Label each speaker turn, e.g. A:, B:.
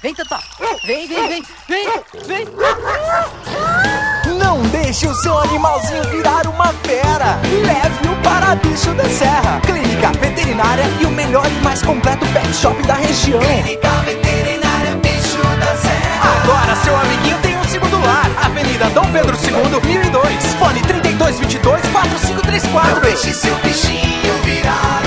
A: Vem, Tatá. Vem.
B: Não deixe o seu animalzinho virar uma fera. Leve-o para Bicho da Serra. Clínica veterinária e o melhor e mais completo pet shop da região.
C: Clínica veterinária Bicho da Serra.
B: Agora seu amiguinho tem um segundo lar. Avenida Dom Pedro II, 1002. Fone 3222-4534.
C: Não deixe seu bichinho virar